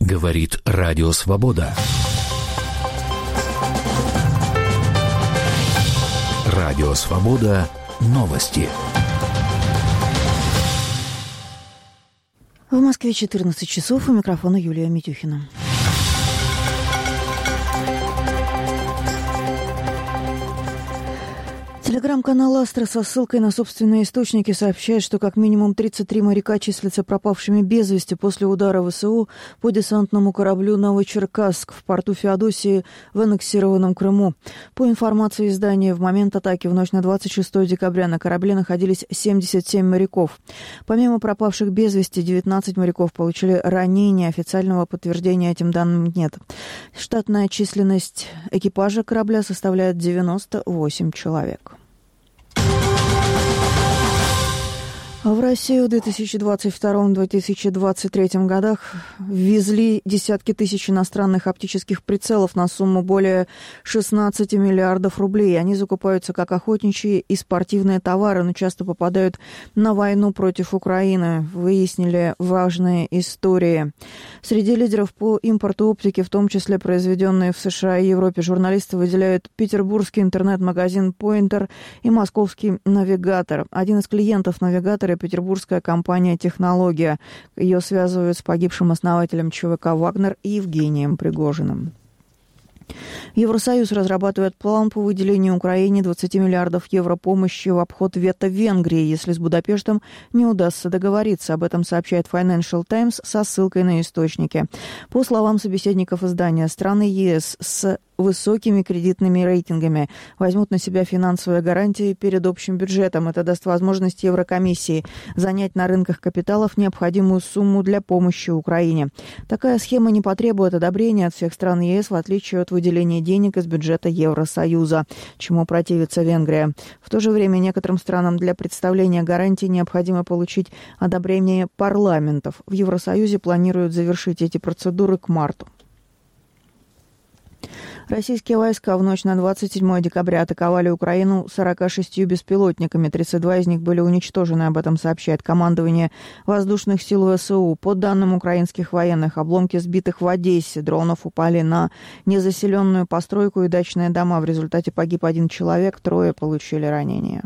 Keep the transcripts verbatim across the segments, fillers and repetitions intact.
Говорит Радио Свобода. Радио Свобода. Новости. В Москве четырнадцать часов. У микрофона Юлия Митюхина. Телеграм-канал «Астра» со ссылкой на собственные источники сообщает, что как минимум тридцать три моряка числятся пропавшими без вести после удара ВСУ по десантному кораблю «Новочеркасск» в порту Феодосии в аннексированном Крыму. По информации издания, в момент атаки в ночь на двадцать шестое декабря на корабле находились семьдесят семь моряков. Помимо пропавших без вести, девятнадцать моряков получили ранения. Официального подтверждения этим данным нет. Штатная численность экипажа корабля составляет девяносто восемь человек. В Россию в две тысячи двадцать втором — две тысячи двадцать третьем годах ввезли десятки тысяч иностранных оптических прицелов на сумму более шестнадцати миллиардов рублей. Они закупаются как охотничьи и спортивные товары, но часто попадают на войну против Украины. Выяснили важные истории. Среди лидеров по импорту оптики, в том числе произведенные в США и Европе, журналисты выделяют петербургский интернет-магазин «Поинтер» и московский «Навигатор». Один из клиентов «Навигатора» петербургская компания «Технология». Ее связывают с погибшим основателем ЧВК «Вагнер» Евгением Пригожиным. Евросоюз разрабатывает план по выделению Украине двадцати миллиардов евро помощи в обход вето Венгрии, если с Будапештом не удастся договориться. Об этом сообщает Financial Times со ссылкой на источники. По словам собеседников издания, страны ЕС с высокими кредитными рейтингами возьмут на себя финансовые гарантии перед общим бюджетом. Это даст возможность Еврокомиссии занять на рынках капиталов необходимую сумму для помощи Украине. Такая схема не потребует одобрения от всех стран ЕС, в отличие от выделения денег из бюджета Евросоюза, чему противится Венгрия. В то же время некоторым странам для представления гарантий необходимо получить одобрение парламентов. В Евросоюзе планируют завершить эти процедуры к марту. Российские войска в ночь на двадцать седьмое декабря атаковали Украину сорока шестью беспилотниками. тридцать два из них были уничтожены, об этом сообщает командование воздушных сил ВСУ. По данным украинских военных, обломки сбитых в Одессе дронов упали на незаселенную постройку и дачные дома. В результате погиб один человек, трое получили ранения.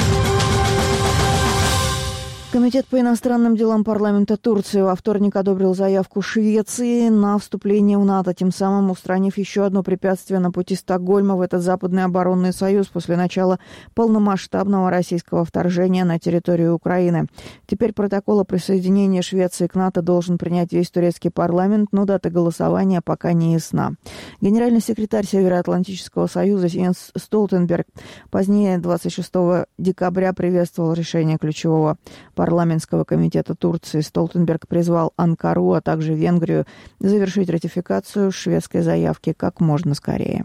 Комитет по иностранным делам парламента Турции во вторник одобрил заявку Швеции на вступление в НАТО, тем самым устранив еще одно препятствие на пути Стокгольма в этот западный оборонный союз после начала полномасштабного российского вторжения на территорию Украины. Теперь протокол о присоединении Швеции к НАТО должен принять весь турецкий парламент, но дата голосования пока не ясна. Генеральный секретарь Североатлантического союза Йенс Столтенберг позднее, двадцать шестого декабря, приветствовал решение ключевого парламентского комитета Турции. Столтенберг призвал Анкару, а также Венгрию завершить ратификацию шведской заявки как можно скорее.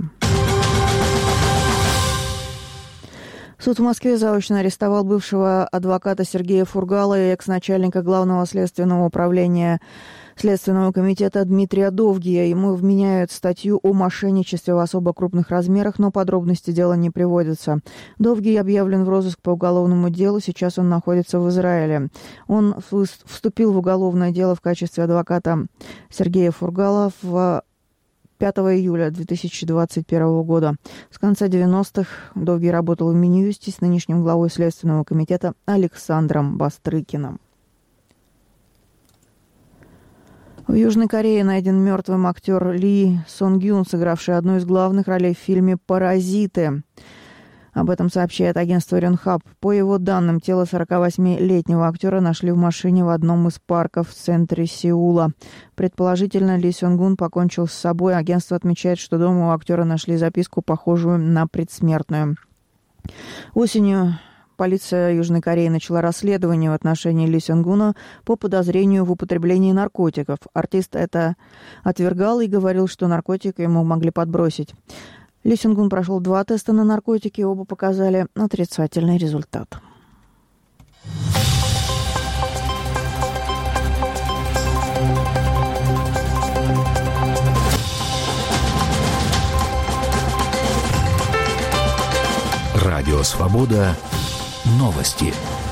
Суд в Москве заочно арестовал бывшего адвоката Сергея Фургала и экс-начальника Главного следственного управления Следственного комитета Дмитрия Довгия. Ему вменяют статью о мошенничестве в особо крупных размерах, но подробности дела не приводятся. Довгий объявлен в розыск по уголовному делу. Сейчас он находится в Израиле. Он вступил в уголовное дело в качестве адвоката Сергея Фургала в пятого июля две тысячи двадцать первого года. С конца девяностых Довгий работал в Минюсте с нынешним главой Следственного комитета Александром Бастрыкиным. В Южной Корее найден мертвым актер Ли Сон Гюн, сыгравший одну из главных ролей в фильме «Паразиты». Об этом сообщает агентство Рёнхап. По его данным, тело сорокавосьмилетнего актера нашли в машине в одном из парков в центре Сеула. Предположительно, Ли Сон Гюн покончил с собой. Агентство отмечает, что дома у актера нашли записку, похожую на предсмертную. Осенью полиция Южной Кореи начала расследование в отношении Ли Сон Гуна по подозрению в употреблении наркотиков. Артист это отвергал и говорил, что наркотики ему могли подбросить. Ли Сон Гун прошел два теста на наркотики, оба показали отрицательный результат. Радио «Свобода». Новости.